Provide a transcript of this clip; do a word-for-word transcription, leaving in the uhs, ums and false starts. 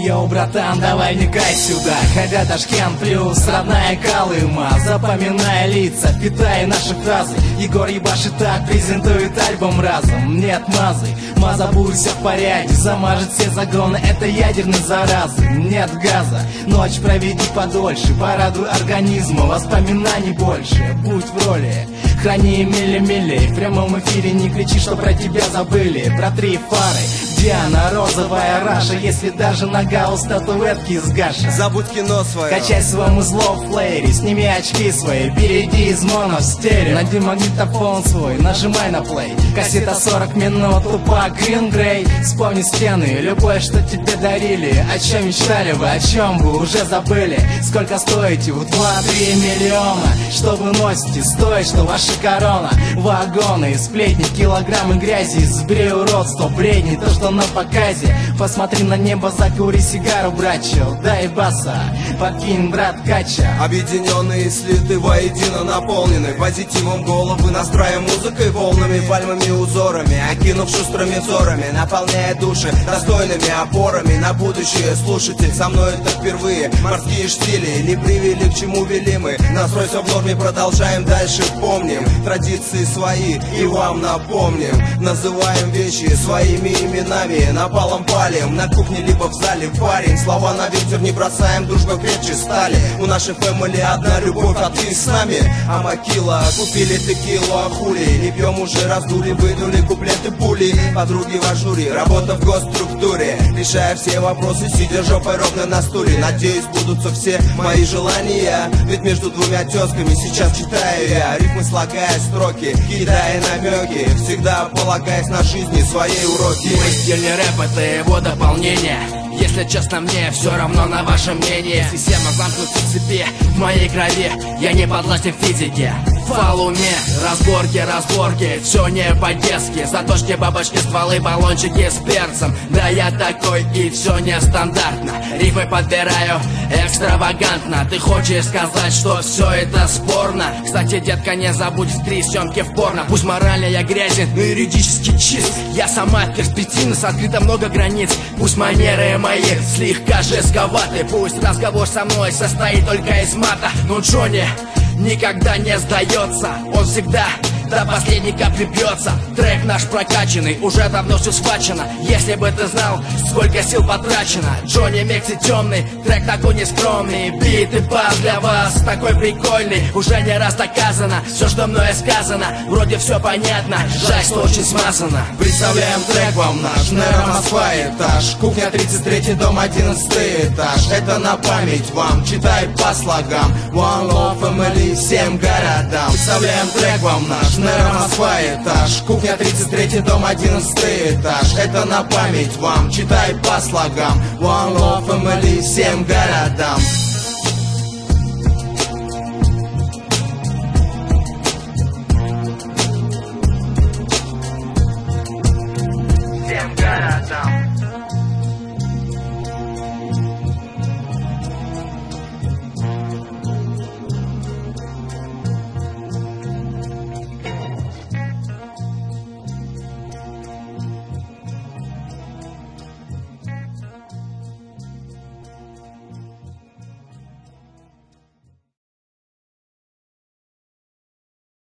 Йоу, братан, давай вникай сюда. Хотя Ташкент плюс, родная Колыма. Запоминай лица, питай наши фразы. Егор ебашит так, презентует альбом разом. Нет мазы, маза будет все в порядке. Замажет все загоны, это ядерные заразы. Нет газа, ночь проведи подольше. Порадуй организма, воспоминаний больше. Будь в роли, храни мили-мили. В прямом эфире не кричи, что про тебя забыли. Протри фары, где она, розовая Раша. Если даже нога у статуэтки из Гаша. Забудь кино свое, качай свой музло в плеере. Сними очки свои, перейди из моно в стерео. Найди магнитофон свой, нажимай на плей. Кассета сорок минут, Тупак, Green Grey. Вспомни стены, любое, что тебе дарили. О чем мечтали вы, о чем вы уже забыли. Сколько стоите вы? два-три миллиона. Что вы носите? Стоит, что ваша корона. Вагоны, сплетни, килограммы грязи. Сбрей уродство, бредни, то, что на показе. Посмотри на небо, закури сигару, братчо. Дай баса, подкинь, брат, кача. Объединенные, слиты воедино, наполнены позитивом головы, настроем, музыкой, волнами, пальмами, узорами, окинув шустрыми взорами, наполняя души достойными опорами на будущее. Слушатель, со мной это впервые. Морские штили не привели, к чему вели мы. Настрой все в норме, продолжаем дальше, помним традиции свои и вам напомним. Называем вещи своими именами, напалом палим на кухне либо в зале, парень. Слова на ветер не бросаем, дружба крепче стали. У нашей фэмили одна любовь, а ты с нами. А макила, купили текилу, а хули. Не пьем уже, раздули, выдули куплеты пули. Подруги в ажуре, работа в госструктуре, решая все вопросы, сидя жопой ровно на стуле. Надеюсь, будутся все мои желания, ведь между двумя тезками сейчас читаю я рифмы, слагая строки, кидая намеки, всегда полагаясь на жизни своей уроки. Мой стиль не рэп, это его дополнение. Если честно, мне все равно на ваше мнение. Система замкнута в цепи, в моей крови я не подвластен физике. Follow me, разборки, разборки, все не по-детски. Заточки, бабочки, стволы, баллончики с перцем. Да я такой, и все нестандартно. Рифмы подбираю экстравагантно. Ты хочешь сказать, что все это спорно? Кстати, детка, не забудь в три съемки в порно. Пусть морально я грязен, но юридически чист. Я сама перспективна, открыто много границ. Пусть манеры мои слегка жестковаты. Пусть разговор со мной состоит только из мата. Но Джонни никогда не сдается, он всегда до последней капли бьется. Трек наш прокачанный, уже давно все схвачено. Если бы ты знал, сколько сил потрачено. Джонни Мекси темный, трек такой нескромный. Бит и бас для вас такой прикольный. Уже не раз доказано, все, что мною сказано. Вроде все понятно, жаль, что очень смазано. Представляем трек вам наш, Нейро Москва этаж. Кухня тридцать третий, дом одиннадцатый этаж. Это на память вам, читай по слогам. One Love Family всем городам. Представляем трек вам наш, Нейро Москва этаж. Кухня тридцать третий, дом одиннадцатый этаж. Это на память вам, читай по слогам. One Love Family всем городам.